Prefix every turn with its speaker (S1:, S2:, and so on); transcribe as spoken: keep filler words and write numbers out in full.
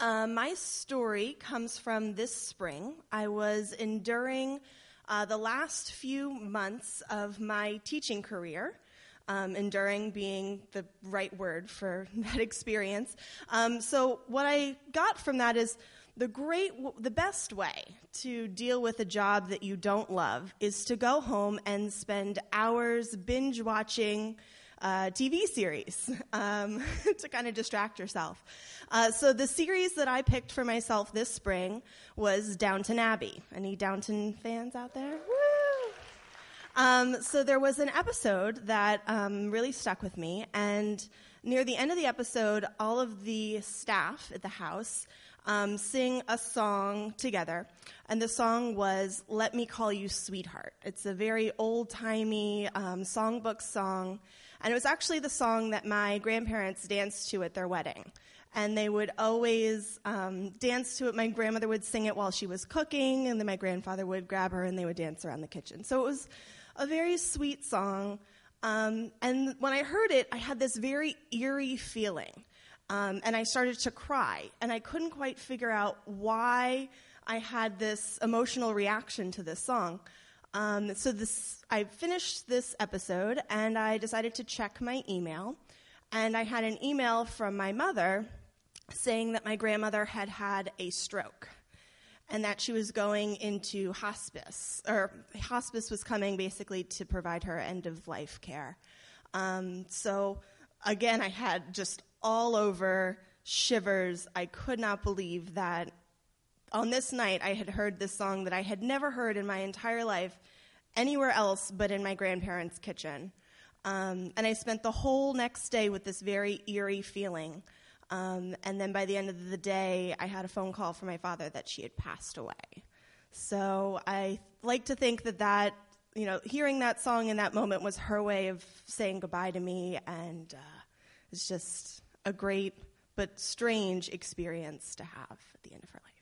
S1: Uh, my story comes from this spring. I was enduring uh, the last few months of my teaching career, um, enduring being the right word for that experience. Um, so what I got from that is the great, the best way to deal with a job that you don't love is to go home and spend hours binge watching Uh, T V series um, to kind of distract yourself. Uh, so the series that I picked for myself this spring was Downton Abbey. Any Downton fans out there? Woo! Um, so there was an episode that um, really stuck with me, and near the end of the episode, all of the staff at the house um, sing a song together, and the song was "Let Me Call You Sweetheart." It's a very old-timey um, songbook song. And it was actually the song that my grandparents danced to at their wedding. And they would always um, dance to it. My grandmother would sing it while she was cooking, and then my grandfather would grab her and they would dance around the kitchen. So it was a very sweet song. Um, and when I heard it, I had this very eerie feeling. Um, and I started to cry. And I couldn't quite figure out why I had this emotional reaction to this song. Um, so this, I finished this episode, and I decided to check my email, and I had an email from my mother saying that my grandmother had had a stroke, and that she was going into hospice, or hospice was coming basically to provide her end-of-life care. Um, so again, I had just all over shivers. I could not believe that on this night, I had heard this song that I had never heard in my entire life anywhere else but in my grandparents' kitchen. Um, and I spent the whole next day with this very eerie feeling. Um, and then by the end of the day, I had a phone call from my father that she had passed away. So I like to think that that, you know, hearing that song in that moment was her way of saying goodbye to me, and uh, it's just a great but strange experience to have at the end of her life.